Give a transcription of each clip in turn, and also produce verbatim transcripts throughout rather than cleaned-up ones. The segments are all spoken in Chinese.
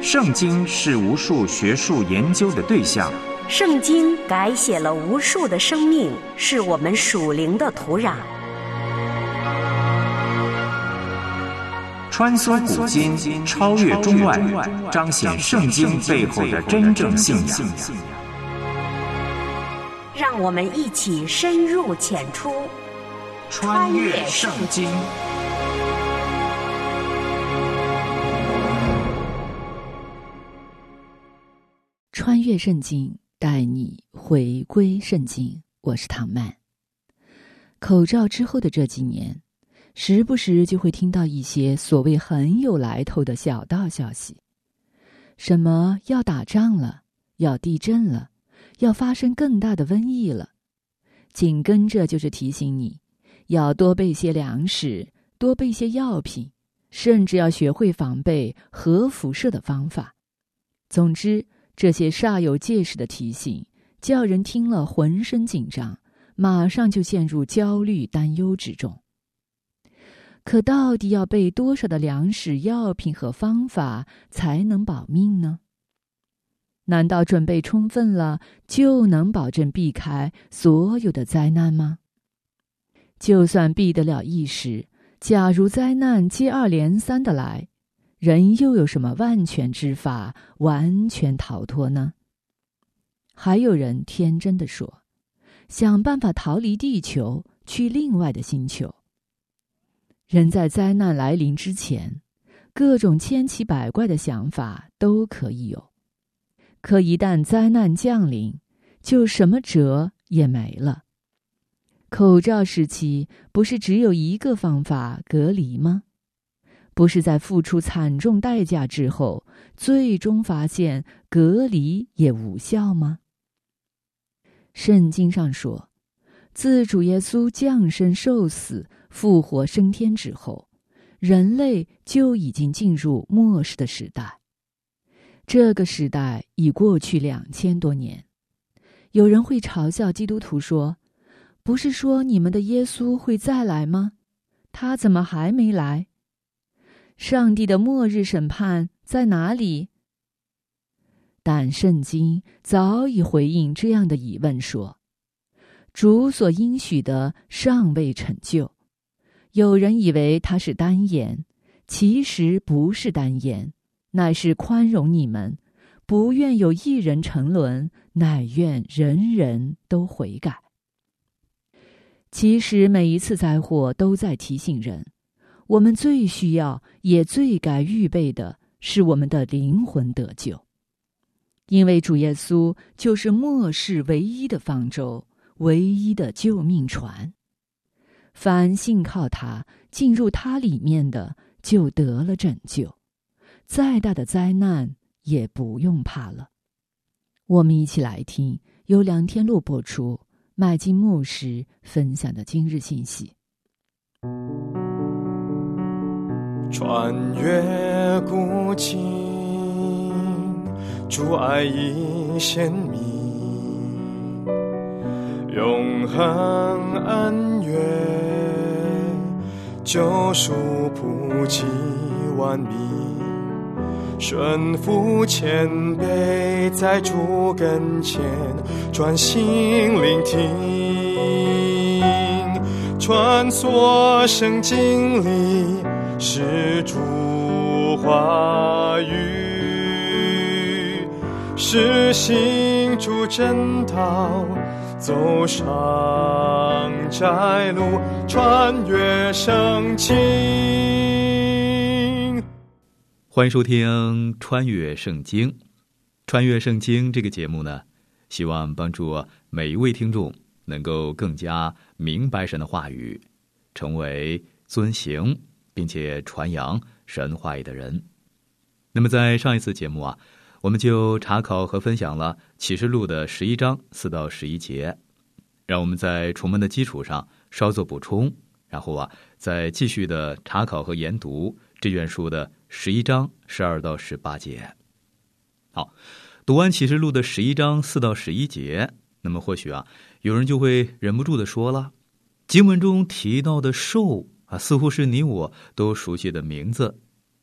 圣经是无数学术研究的对象， 圣经改写了无数的生命，是我们属灵的土壤。 穿梭古今，超越中外，彰显圣经背后的真正信仰。 让我们一起深入浅出， 穿越圣经。 穿越圣经，带你回归圣经。我是唐曼。口罩之后的这几年，时不时就会听到一些所谓很有来头的小道消息，什么要打仗了，要地震了，要发生更大的瘟疫了，紧跟着就是提醒你要多备些粮食，多备些药品，甚至要学会防备核辐射的方法。总之，这些煞有介事的提醒叫人听了浑身紧张，马上就陷入焦虑担忧之中。可到底要备多少的粮食、药品和方法才能保命呢？难道准备充分了就能保证避开所有的灾难吗？就算避得了一时，假如灾难接二连三的来，人又有什么万全之法完全逃脱呢？还有人天真地说，想办法逃离地球，去另外的星球。人在灾难来临之前，各种千奇百怪的想法都可以有，可一旦灾难降临，就什么辙也没了。口罩时期不是只有一个方法隔离吗？不是在付出惨重代价之后，最终发现隔离也无效吗？圣经上说，自主耶稣降生受死复活升天之后，人类就已经进入末世的时代。这个时代已过去两千多年。有人会嘲笑基督徒说，不是说你们的耶稣会再来吗？他怎么还没来？上帝的末日审判在哪里？但圣经早已回应这样的疑问说，主所应许的尚未成就。有人以为他是单言，其实不是单言，乃是宽容你们，不愿有一人沉沦，乃愿人人都悔改。其实每一次灾祸都在提醒人，我们最需要也最该预备的是我们的灵魂得救。因为主耶稣就是末世唯一的方舟，唯一的救命船。凡信靠他，进入他里面的，就得了拯救，再大的灾难也不用怕了。我们一起来听由梁天禄播出，麦金牧师分享的今日信息。 穿越古今，主爱已显明，永恒恩怨，救赎普及万民，顺服谦卑，在主跟前专心聆听，穿梭圣经里是主话语，是行主真道，走上窄路，穿越圣经。 欢迎收听穿越圣经。穿越圣经这个节目呢，希望帮助每一位听众能够更加明白神的话语，成为遵行并且传扬神话语的人。那么在上一次节目啊，我们就查考和分享了启示录的十一章四到十一节，让我们在重温的基础上稍作补充，然后啊，再继续的查考和研读这卷书的十一章十二到十八节。好，读完启示录的十一章四到十一节，那么或许啊，有人就会忍不住的说了，经文中提到的兽啊，似乎是你我都熟悉的名字。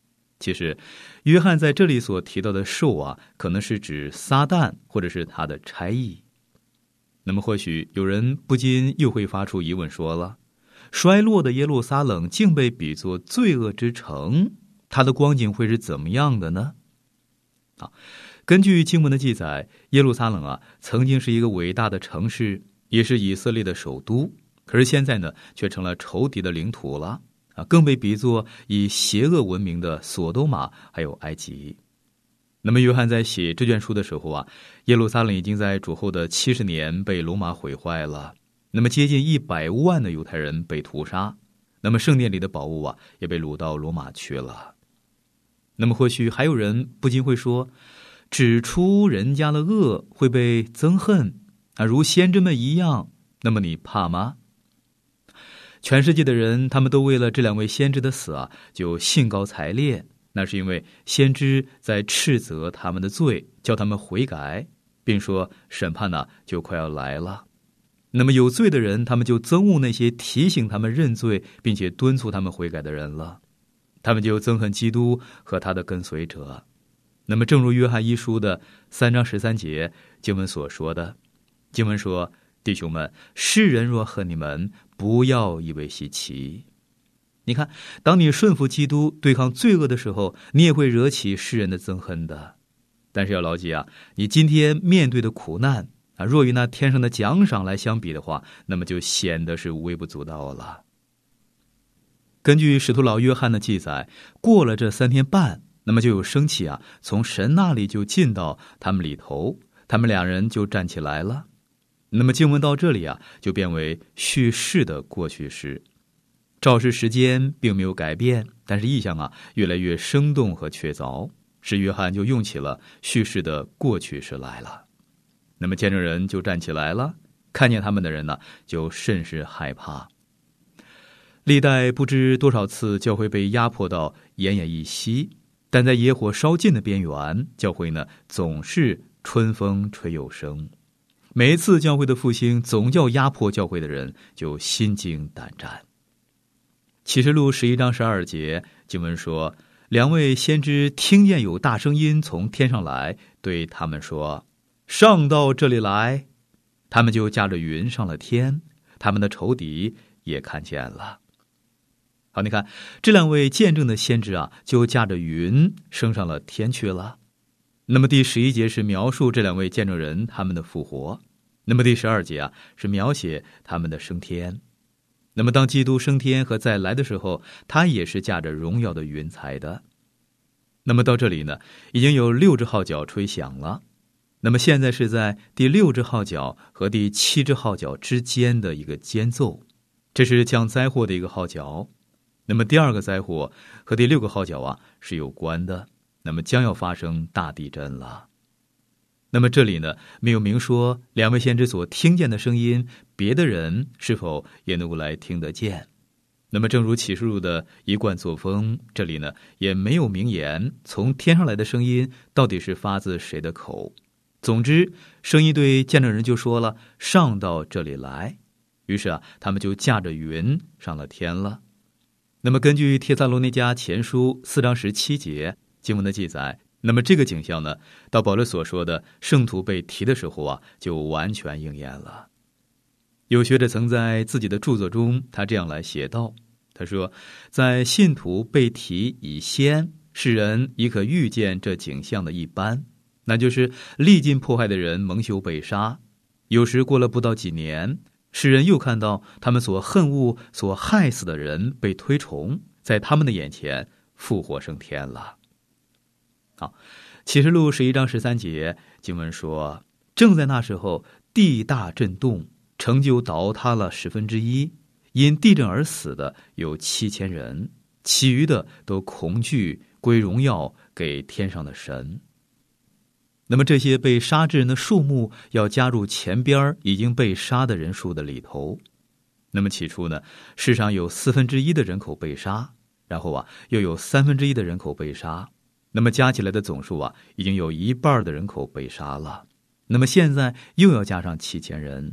其实约翰在这里所提到的兽啊，可能是指撒旦或者是他的差役。那么或许有人不禁又会发出疑问，说了，衰落的耶路撒冷竟被比作罪恶之城，它的光景会是怎么样的呢？啊，根据经文的记载，耶路撒冷啊曾经是一个伟大的城市，也是以色列的首都，可是现在呢却成了仇敌的领土了啊，更被比作以邪恶闻名的索多玛还有埃及。那么约翰在写这卷书的时候啊，耶路撒冷已经在主后的七十年被罗马毁坏了，那么接近一百万的犹太人被屠杀，那么圣殿里的宝物啊也被掳到罗马去了。那么或许还有人不禁会说，指出人家的恶会被憎恨啊，如先知们一样，那么你怕吗？全世界的人他们都为了这两位先知的死啊就兴高采烈，那是因为先知在斥责他们的罪，叫他们悔改，并说审判呢就快要来了。那么有罪的人他们就憎恶那些提醒他们认罪并且敦促他们悔改的人了，他们就憎恨基督和他的跟随者。那么正如约翰一书的三章十三节经文所说的，经文说，弟兄们，世人若恨你们，不要以为稀奇。你看，当你顺服基督对抗罪恶的时候，你也会惹起世人的憎恨的。但是要牢记啊，你今天面对的苦难啊，若与那天上的奖赏来相比的话，那么就显得是微不足道了。根据使徒老约翰的记载，过了这三天半，那么就有生气啊从神那里就进到他们里头，他们两人就站起来了。那么经文到这里啊，就变为叙事的过去式。照示时间并没有改变，但是意象啊越来越生动和确凿，使约翰就用起了叙事的过去式来了。那么见证人就站起来了，看见他们的人呢就甚是害怕。历代不知多少次教会被压迫到奄奄一息，但在野火烧尽的边缘，教会呢总是春风吹又生。每一次教会的复兴总叫压迫教会的人就心惊胆战。启示录十一章十二节经文说，两位先知听见有大声音从天上来，对他们说，上到这里来。他们就驾着云上了天，他们的仇敌也看见了。好，你看这两位见证的先知啊，就驾着云升上了天去了。那么第十一节是描述这两位见证人他们的复活，那么第十二节啊是描写他们的升天。那么当基督升天和再来的时候，他也是驾着荣耀的云彩的。那么到这里呢，已经有六只号角吹响了。那么现在是在第六只号角和第七只号角之间的一个间奏，这是降灾祸的一个号角。那么第二个灾祸和第六个号角啊是有关的，那么将要发生大地震了。那么这里呢没有明说两位先知所听见的声音，别的人是否也能够来听得见。那么正如启示录的一贯作风，这里呢也没有明言从天上来的声音到底是发自谁的口。总之声音对见证人就说了，上到这里来。于是啊他们就驾着云上了天了。那么根据帖撒罗尼迦前书四章十七节经文的记载，那么这个景象呢，到保罗所说的圣徒被提的时候啊，就完全应验了。有学者曾在自己的著作中，他这样来写道，他说，在信徒被提以先，世人已可预见这景象的一般，那就是历尽迫害的人蒙羞被杀，有时过了不到几年，世人又看到他们所恨恶所害死的人被推崇，在他们的眼前复活升天了。好，启示录十一章十三节经文说，正在那时候，地大震动，城就倒塌了十分之一，因地震而死的有七千人，其余的都恐惧归荣耀给天上的神。那么这些被杀之人的数目要加入前边已经被杀的人数的里头。那么起初呢，世上有四分之一的人口被杀，然后啊又有三分之一的人口被杀，那么加起来的总数啊，已经有一半的人口被杀了。那么现在又要加上七千人，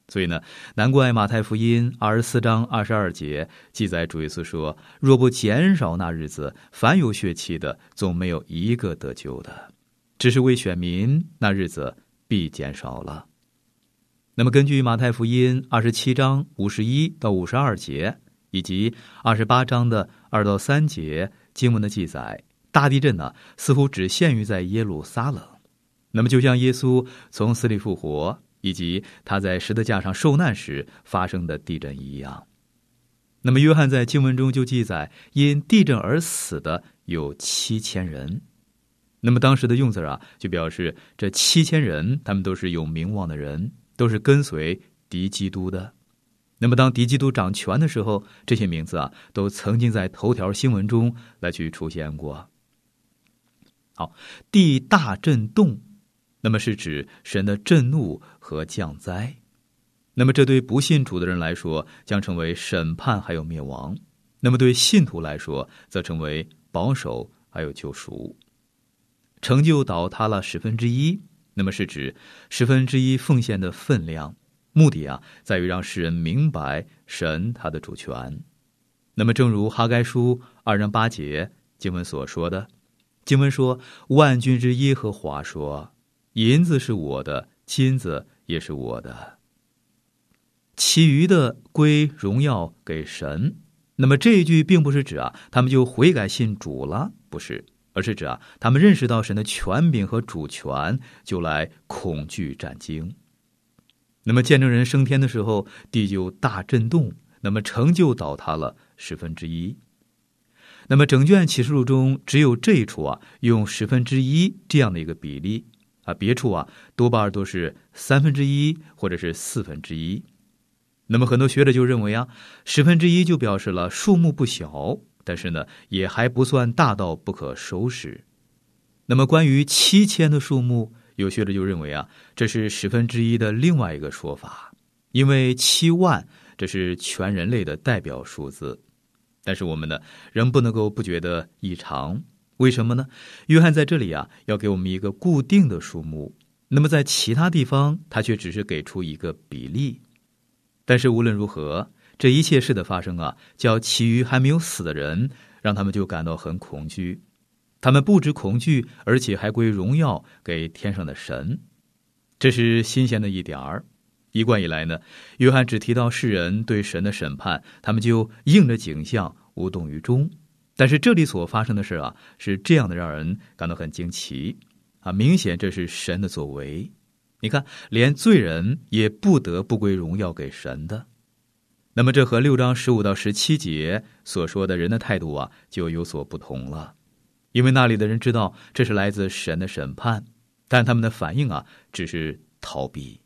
所以呢，难怪马太福音二十四章二十二节记载主耶稣说，若不减少那日子，凡有血气的总没有一个得救的，只是为选民，那日子必减少了。那么根据马太福音二十七章五十一到五十二节以及二十八章的二到三节经文的记载，大地震呢似乎只限于在耶路撒冷。那么就像耶稣从死里复活以及他在十字架上受难时发生的地震一样。那么约翰在经文中就记载，因地震而死的有七千人。那么当时的用字啊，就表示这七千人他们都是有名望的人，都是跟随敌基督的。那么当敌基督掌权的时候，这些名字啊都曾经在头条新闻中来去出现过。好，地大震动，那么是指神的震怒和降灾。那么这对不信主的人来说将成为审判还有灭亡，那么对信徒来说则成为保守还有救赎。成就倒塌了十分之一，那么是指十分之一奉献的分量，目的啊在于让世人明白神他的主权。那么正如哈该书二章八节经文所说的，经文说，万军之耶和华说，银子是我的，金子也是我的，其余的归荣耀给神。那么这一句并不是指啊他们就悔改信主了，不是，而是指啊他们认识到神的权柄和主权，就来恐惧战惊。那么见证人升天的时候，地就大震动，那么城就倒塌了十分之一。那么整卷启示录中只有这一处啊用十分之一这样的一个比例啊，别处啊多半都是三分之一或者是四分之一。那么很多学者就认为啊，十分之一就表示了数目不小，但是呢也还不算大到不可收拾。那么关于七千的数目，有学者就认为啊，这是十分之一的另外一个说法，因为七万这是全人类的代表数字。但是我们呢仍不能够不觉得异常，为什么呢？约翰在这里啊要给我们一个固定的数目，那么在其他地方他却只是给出一个比例。但是无论如何，这一切事的发生啊，叫其余还没有死的人，让他们就感到很恐惧。他们不止恐惧，而且还归荣耀给天上的神。这是新鲜的一点儿。一贯以来呢，约翰只提到世人对神的审判，他们就应着景象无动于衷。但是这里所发生的事啊，是这样的，让人感到很惊奇啊！明显这是神的作为。你看，连罪人也不得不归荣耀给神的。那么这和六章十五到十七节所说的人的态度啊，就有所不同了。因为那里的人知道这是来自神的审判，但他们的反应啊，只是逃避。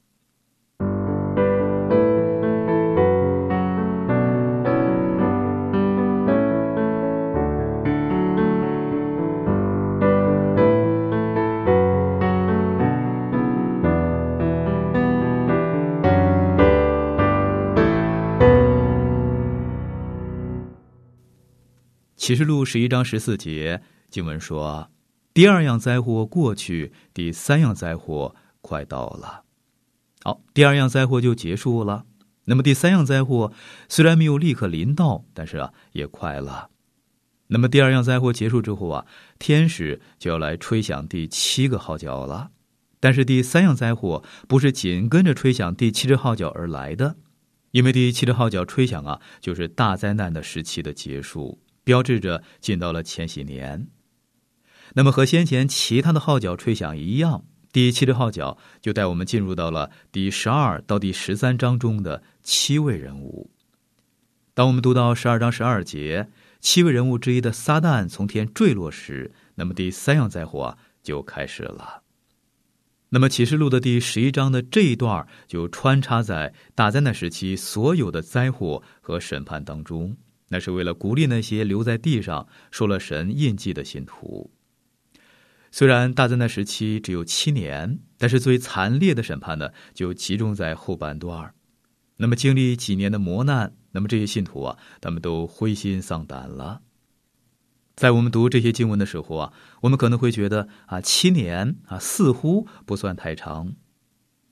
启示录十一章十四节经文说，第二样灾祸过去，第三样灾祸快到了。好，第二样灾祸就结束了。那么第三样灾祸虽然没有立刻临到，但是啊也快了。那么第二样灾祸结束之后啊，天使就要来吹响第七个号角了。但是第三样灾祸不是紧跟着吹响第七只号角而来的，因为第七只号角吹响啊，就是大灾难的时期的结束，标志着进到了千禧年。那么和先前其他的号角吹响一样，第七只号角就带我们进入到了第十二到第十三章中的七位人物。当我们读到十二章十二节，七位人物之一的撒旦从天坠落时，那么第三样灾祸啊就开始了。那么启示录的第十一章的这一段就穿插在大灾难时期所有的灾祸和审判当中，那是为了鼓励那些留在地上受了神印记的信徒。虽然大灾难时期只有七年，但是最惨烈的审判呢，就集中在后半段。那么经历几年的磨难，那么这些信徒啊，他们都灰心丧胆了。在我们读这些经文的时候啊，我们可能会觉得啊，七年啊似乎不算太长。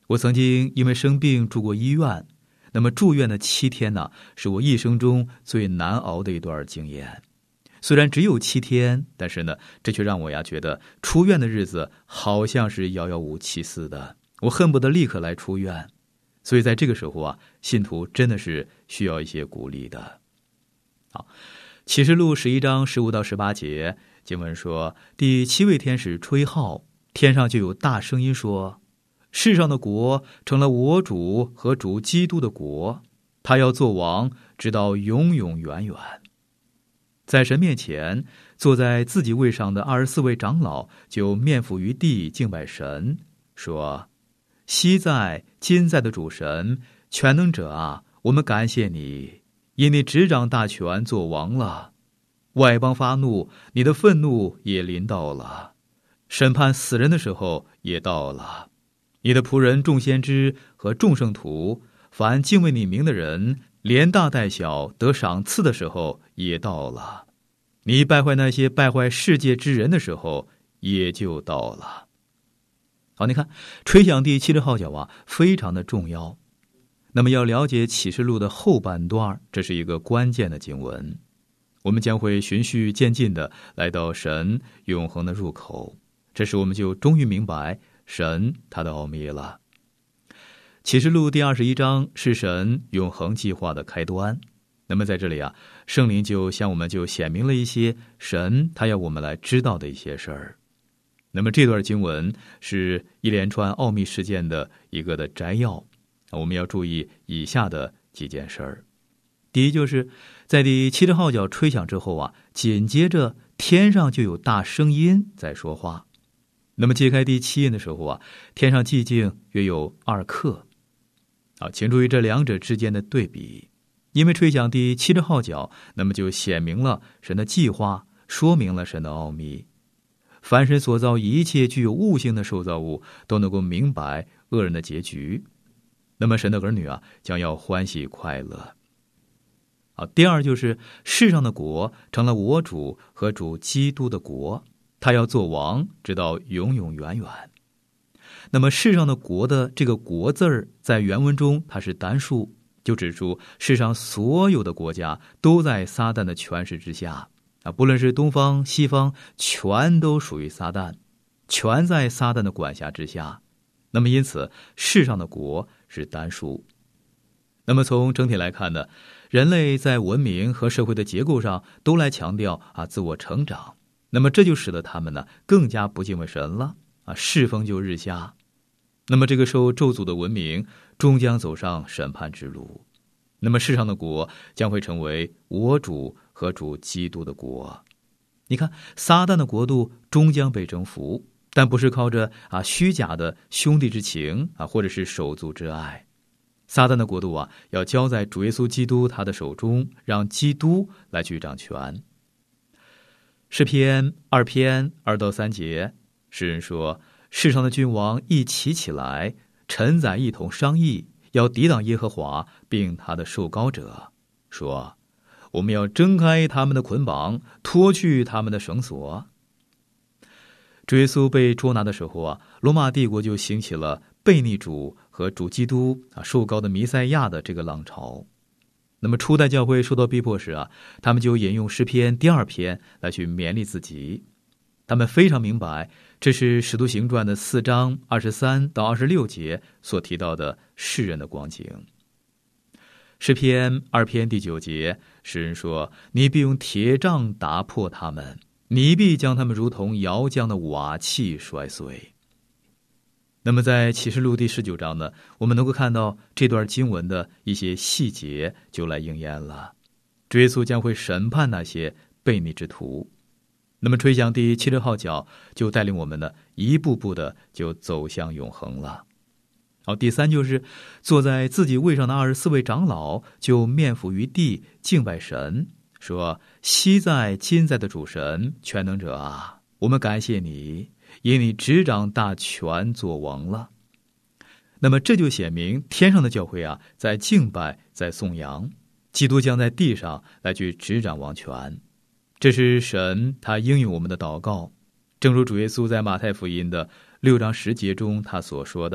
我曾经因为生病住过医院，那么住院的七天呢，是我一生中最难熬的一段经验。虽然只有七天，但是呢，这却让我呀觉得出院的日子好像是遥遥无期似的，我恨不得立刻来出院。所以在这个时候啊，信徒真的是需要一些鼓励的。好，启示录十一章十五到十八节经文说，第七位天使吹号，天上就有大声音说，世上的国成了我主和主基督的国，他要做王，直到永永远远。在神面前坐在自己位上的二十四位长老就面伏于地敬拜神，说，昔在今在的主神全能者啊，我们感谢你，因你执掌大权做王了。外邦发怒，你的愤怒也临到了，审判死人的时候也到了。你的仆人众先知和众圣徒，凡敬畏你名的人，连大带小得赏赐的时候也到了。你败坏那些败坏世界之人的时候也就到了。好，你看吹响第七只号角啊，非常的重要。那么要了解启示录的后半段，这是一个关键的经文，我们将会循序渐进的来到神永恒的入口，这时我们就终于明白神他的奥秘了。启示录第二十一章是神永恒计划的开端。那么在这里啊，圣灵就向我们就显明了一些神他要我们来知道的一些事儿。那么这段经文是一连串奥秘事件的一个的摘要，我们要注意以下的几件事儿。第一，就是在第七只号角吹响之后啊，紧接着天上就有大声音在说话。那么揭开第七印的时候啊，天上寂静约有二刻。啊，请注意这两者之间的对比。因为吹响第七只号角，那么就显明了神的计划，说明了神的奥秘。凡神所造一切具有悟性的受造物，都能够明白恶人的结局。那么神的儿女啊，将要欢喜快乐。好，第二就是世上的国成了我主和主基督的国，他要做王，直到永永远远。那么世上的国的这个国字儿，在原文中它是单数，就指出世上所有的国家都在撒旦的权势之下啊，不论是东方西方，全都属于撒旦，全在撒旦的管辖之下。那么因此世上的国是单数。那么从整体来看呢，人类在文明和社会的结构上都来强调啊自我成长，那么这就使得他们呢更加不敬畏神了啊，世风就日下。那么这个受咒诅的文明终将走上审判之路，那么世上的国将会成为我主和主基督的国。你看撒旦的国度终将被征服，但不是靠着啊虚假的兄弟之情啊，或者是手足之爱。撒旦的国度啊，要交在主耶稣基督他的手中，让基督来去掌权。诗篇二篇二到三节，诗人说，世上的君王一起起来，臣宰一同商议，要抵挡耶和华并他的受膏者，说，我们要挣开他们的捆绑，脱去他们的绳索。主耶稣被捉拿的时候啊，罗马帝国就兴起了悖逆主和主基督啊受膏的弥赛亚的这个浪潮。那么初代教会受到逼迫时啊，他们就引用诗篇第二篇来去勉励自己。他们非常明白，这是使徒行传的四章二十三到二十六节所提到的世人的光景。诗篇二篇第九节，诗人说，你必用铁杖打破他们，你必将他们如同窑浆的瓦器摔碎。那么在启示录第十九章呢，我们能够看到这段经文的一些细节就来应验了。主耶稣将会审判那些悖逆之徒。那么吹响第七只号角，就带领我们呢一步步的就走向永恒了。好，第三就是坐在自己位上的二十四位长老就面伏于地敬拜神，说，昔在今在的主神全能者啊，我们感谢你，因你执掌大权做王了。那么这就显明天上的教会啊，在敬拜，在颂扬，基督将在地上来去执掌王权。这是神他应允我们的祷告，正如主耶稣在马太福音的六章十节中他所说的，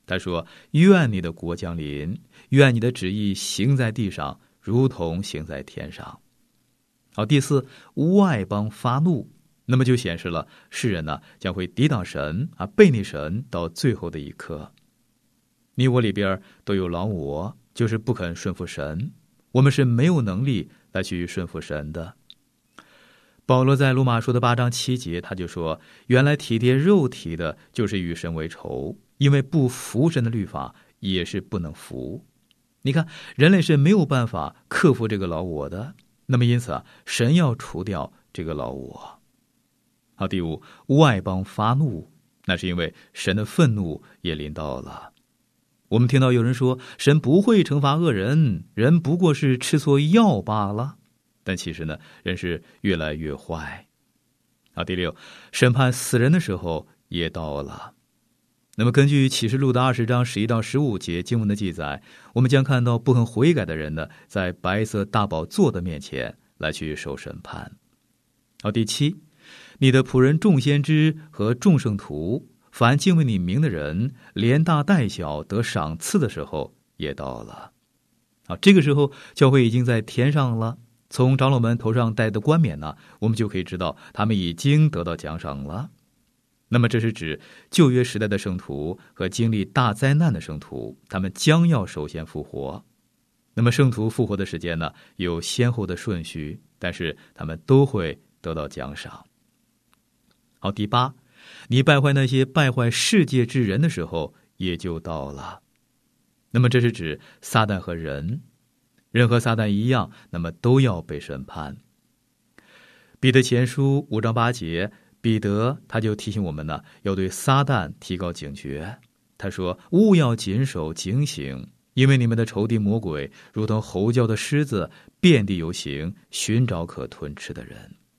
他说：愿你的国降临，愿你的旨意行在地上，如同行在天上。好，第四，外邦发怒，那么就显示了世人呢将会抵挡神啊，背逆神到最后的一刻。你我里边都有老我，就是不肯顺服神，我们是没有能力来去顺服神的。保罗在罗马书的八章七节，他就说：原来体贴肉体的，就是与神为仇，因为不服神的律法，也是不能服。你看，人类是没有办法克服这个老我的，那么因此啊，神要除掉这个老我。好，第五，外邦发怒，那是因为神的愤怒也临到了。我们听到有人说，神不会惩罚恶人，人不过是吃错药罢了。但其实呢，人是越来越坏。好，第六，审判死人的时候也到了。那么根据启示录的二十章十一到十五节经文的记载，我们将看到不肯悔改的人呢，在白色大宝座的面前来去受审判。好，第七，你的仆人众先知和众圣徒，凡敬畏你名的人，连大带小得赏赐的时候也到了。好，这个时候教会已经在天上了。从长老们头上戴的冠冕呢，我们就可以知道他们已经得到奖赏了。那么这是指旧约时代的圣徒和经历大灾难的圣徒，他们将要首先复活。那么圣徒复活的时间呢，有先后的顺序，但是他们都会得到奖赏。好，第八，你败坏那些败坏世界之人的时候也就到了。那么这是指撒旦和人，人和撒旦一样，那么都要被审判。彼得前书五章八节，彼得他就提醒我们呢，要对撒旦提高警觉。他说：务要谨守警醒，因为你们的仇敌魔鬼如同吼叫的狮子，遍地游行，寻找可吞吃的人。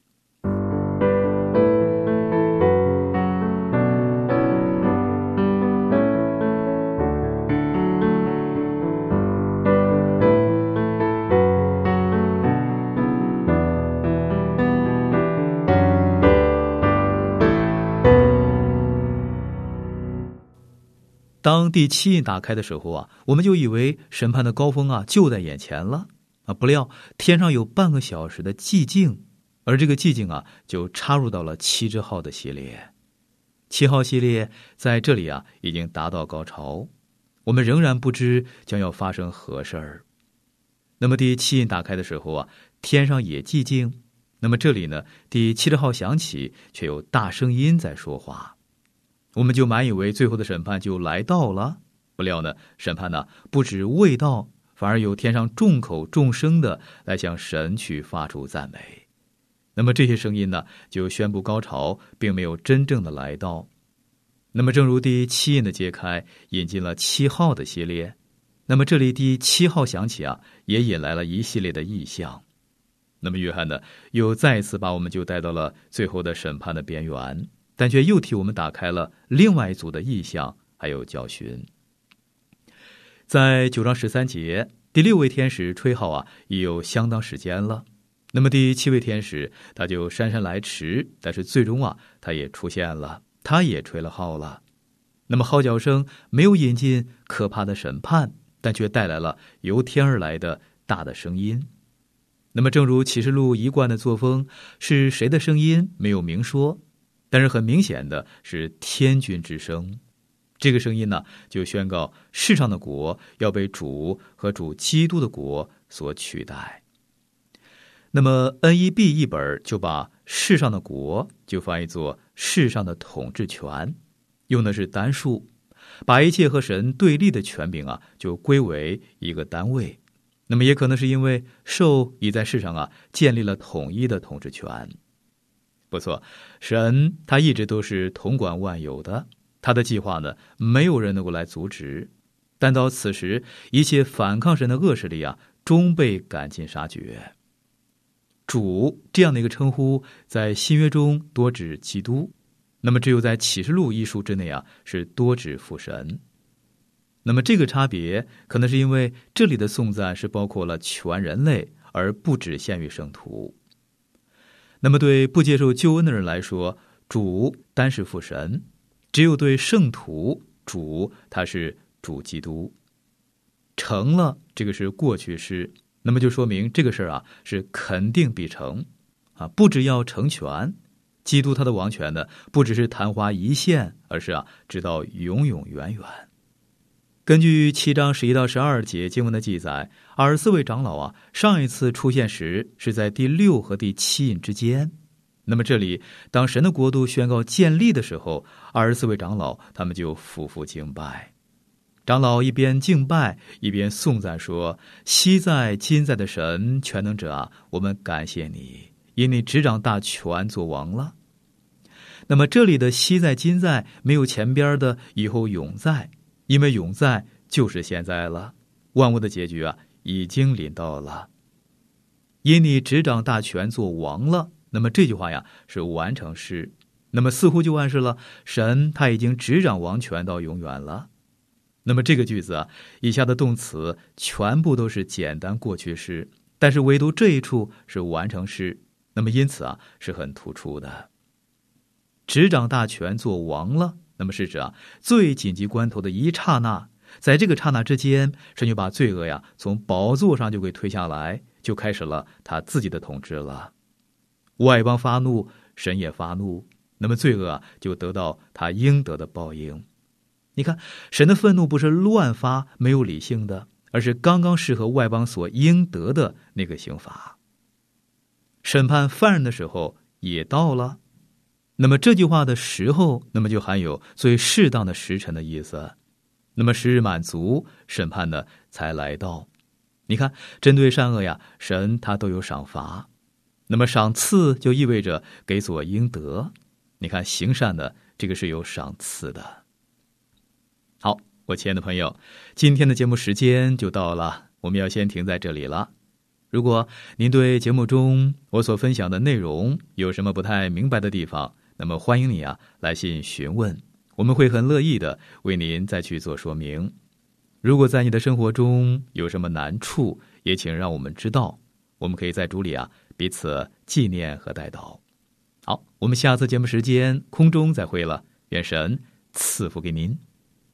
当第七印打开的时候啊，我们就以为审判的高峰啊就在眼前了啊，不料天上有半个小时的寂静，而这个寂静啊就插入到了七之号的系列。七号系列在这里啊已经达到高潮，我们仍然不知将要发生何事儿。那么第七印打开的时候啊，天上也寂静，那么这里呢，第七之号响起，却有大声音在说话。我们就满以为最后的审判就来到了，不料呢，审判呢不止未到，反而有天上众口众声的来向神去发出赞美。那么这些声音呢，就宣布高潮并没有真正的来到。那么正如第七印的揭开引进了七号的系列，那么这里第七号响起啊，也引来了一系列的异象。那么约翰呢，又再一次把我们就带到了最后的审判的边缘，但却又替我们打开了另外一组的异象还有教训。在九章十三节，第六位天使吹号啊，已有相当时间了。那么第七位天使他就姗姗来迟，但是最终啊，他也出现了，他也吹了号了。那么号角声没有引进可怕的审判，但却带来了由天而来的大的声音。那么正如启示录一贯的作风，是谁的声音没有明说，但是很明显的是天君之声。这个声音呢，就宣告世上的国要被主和主基督的国所取代。那么 N E B 译本就把世上的国就翻译作世上的统治权，用的是单数，把一切和神对立的权柄啊，就归为一个单位。那么也可能是因为兽已在世上啊建立了统一的统治权。不错，神他一直都是统管万有的，他的计划呢，没有人能够来阻止。但到此时，一切反抗神的恶势力啊，终被赶尽杀绝。主这样的一个称呼，在新约中多指基督，那么只有在启示录一书之内啊，是多指父神。那么这个差别，可能是因为这里的颂赞是包括了全人类，而不只限于圣徒。那么对不接受救恩的人来说，主单是父神；只有对圣徒， 主他是主基督。成了，这个是过去式，那么就说明这个事儿啊是肯定必成啊，不只要成全。基督他的王权呢，不只是昙花一现，而是啊直到永永远远。根据七章十一到十二节经文的记载，二十四位长老啊，上一次出现时是在第六和第七印之间。那么这里，当神的国度宣告建立的时候，二十四位长老他们就匍匐敬拜。长老一边敬拜，一边颂赞说：“昔在今在的神，全能者啊，我们感谢你，因你执掌大权做王了。”那么这里的昔在今在没有前边的以后永在，因为永在就是现在了，万物的结局啊已经临到了。因你执掌大权做王了，那么这句话呀是完成式，那么似乎就暗示了神他已经执掌王权到永远了。那么这个句子啊，以下的动词全部都是简单过去式，但是唯独这一处是完成式，那么因此啊是很突出的。执掌大权做王了，那么是指啊最紧急关头的一刹那，在这个刹那之间，神就把罪恶呀从宝座上就给推下来，就开始了他自己的统治了。外邦发怒，神也发怒，那么罪恶啊就得到他应得的报应。你看，神的愤怒不是乱发没有理性的，而是刚刚适合外邦所应得的那个刑罚。审判犯人的时候也到了，那么这句话的时候，那么就含有最适当的时辰的意思。那么时日满足，审判呢才来到。你看，针对善恶呀，神他都有赏罚。那么赏赐就意味着给所应得。你看，行善的这个是有赏赐的。好，我亲爱的朋友，今天的节目时间就到了，我们要先停在这里了。如果您对节目中我所分享的内容有什么不太明白的地方，那么欢迎你啊来信询问，我们会很乐意的为您再去做说明。如果在你的生活中有什么难处，也请让我们知道，我们可以在主里啊彼此纪念和代祷。好，我们下次节目时间空中再会了，愿神赐福给您。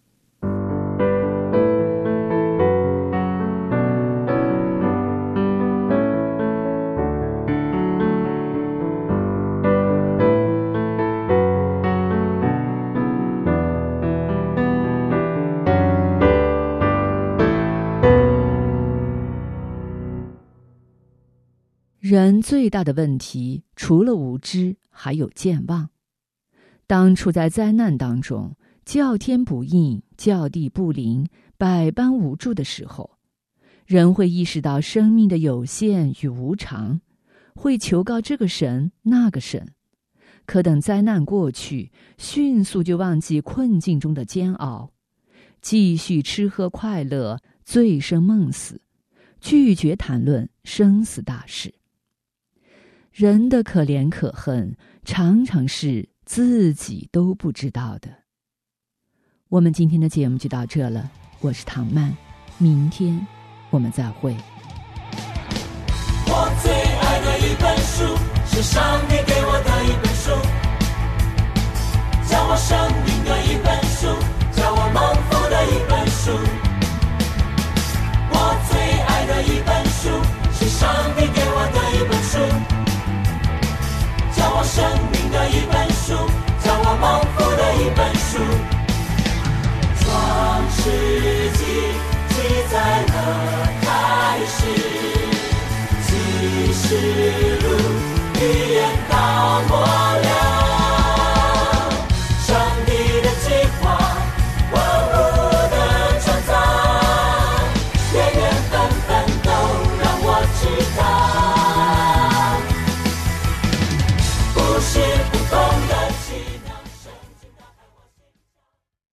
人最大的问题，除了无知，还有健忘。当处在灾难当中，叫天不应，叫地不灵，百般无助的时候，人会意识到生命的有限与无常，会求告这个神那个神。可等灾难过去，迅速就忘记困境中的煎熬，继续吃喝快乐，醉生梦死，拒绝谈论生死大事。人的可怜可恨，常常是自己都不知道的。我们今天的节目就到这了，我是唐曼，明天我们再会。 我最爱的一本书，是上帝给我的一本书，教我生命的一本书，教我蒙福的一本书。我最爱的一本书，是上帝给我的一本书，教我生命的一本书，教我蒙福的一本书。创世纪记载了开始，启示录预言到末了，上帝的计划万物的创造，原原本本都让我知道，不是